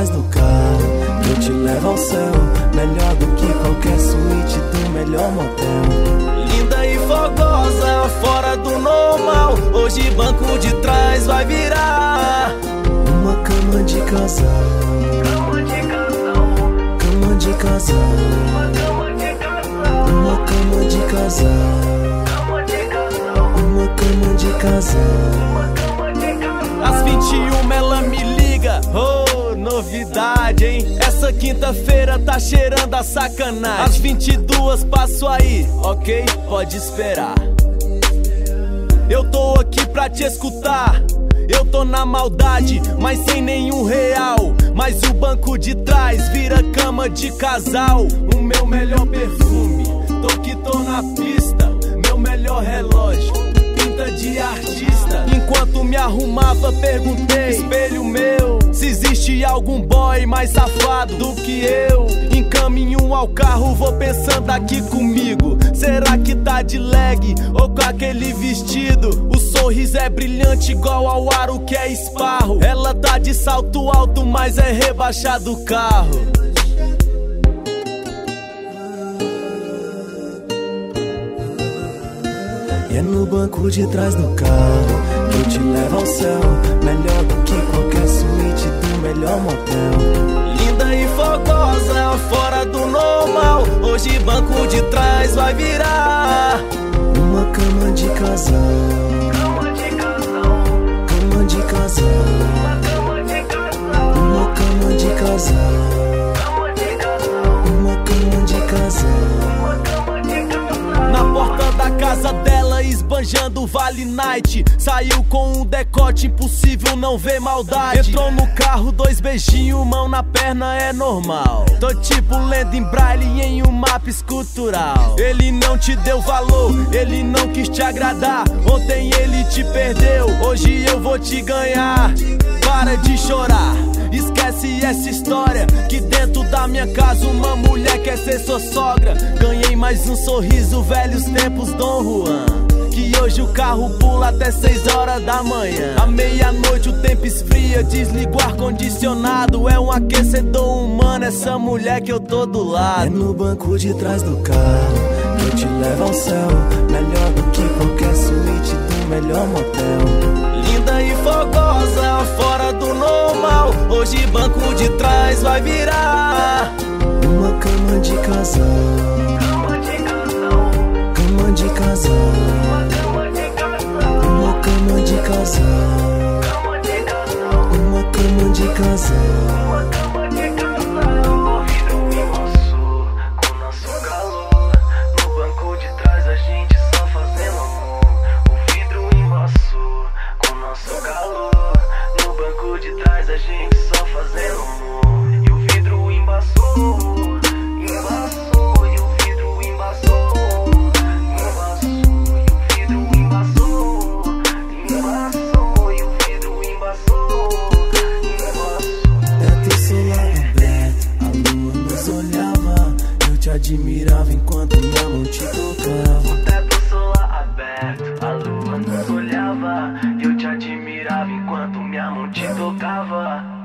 trás do carro, eu te levo ao céu. Melhor do que qualquer suíte do melhor motel. Linda e fogosa, fora do normal. Hoje banco de trás vai virar uma cama de casal. cama de casal, Cama de casal. uma cama de casal, Uma cama de casal. cama de casal, Uma cama de casal. uma cama de casal. Às 21 ela me liga, oh, novidade, hein? Essa quinta-feira tá cheirando a sacanagem. Às 22 passo aí, ok? Pode esperar. Eu tô aqui pra te escutar. Eu tô na maldade, mas sem nenhum real. Mas o banco de trás vira cama de casal. O meu melhor perfume, tô que tô na pista. Meu melhor relógio, pinta de artista. Enquanto me arrumava perguntei, espelho meu, se existe algum boy mais safado do que eu. Encaminho ao carro, vou pensando aqui comigo. Será que tá de leg ou com aquele vestido? O sorriso é brilhante igual ao aro que é esparro. Ela tá de salto alto, mas é rebaixado o carro. E é no banco de trás do carro que eu te levo ao céu. Melhor do que qualquer suíte do melhor motel. Linda e fogosa, fora do normal. Hoje banco de trás vai virar uma cama de casal. cama de casal, Cama de casal. cama de casal, Uma cama de casal. cama de casal, Uma cama de casal. uma cama de casal. Na porta da casa dela, esbanjando Vale Night. Saiu com um decote, impossível não ver maldade. Entrou no carro, 2 beijinhos, mão na perna é normal. Tô tipo lendo em braille em um mapa escultural. Ele não te deu valor, ele não quis te agradar. Ontem ele te perdeu, hoje eu vou te ganhar. Para de chorar, esquece essa história, que dentro da minha casa uma mulher quer ser sua sogra. Ganhei mais um sorriso, velhos tempos Dom Juan. Que hoje o carro pula até 6 horas da manhã. À meia-noite o tempo esfria, desligo o ar-condicionado. É um aquecedor humano essa mulher que eu tô do É lado. no banco de trás do carro que eu te levo ao céu. Melhor do que qualquer suíte do melhor motel. Linda e fogosa, fora do normal. Hoje banco de trás vai virar Uma cama de casal. cama de casal, Cama de casal. cama de casal, Uma cama de casal. cama de casal, Uma cama de casal. uma cama de casal. O vidro embaçou com nosso calor. No banco de trás a gente só fazendo amor. O vidro embaçou com nosso calor. No banco de trás a gente só fazendo amor. E o vidro embaçou, embaçou. E o vidro embaçou, embaçou. E o vidro embaçou, embaçou. E o vidro embaçou, embaçou. Teto solar aberto, a lua nos olhava. Eu te admirava enquanto minha mão te tocava. O teto solar aberto, a lua nos olhava. Eu te admirava enquanto minha mão te tocava.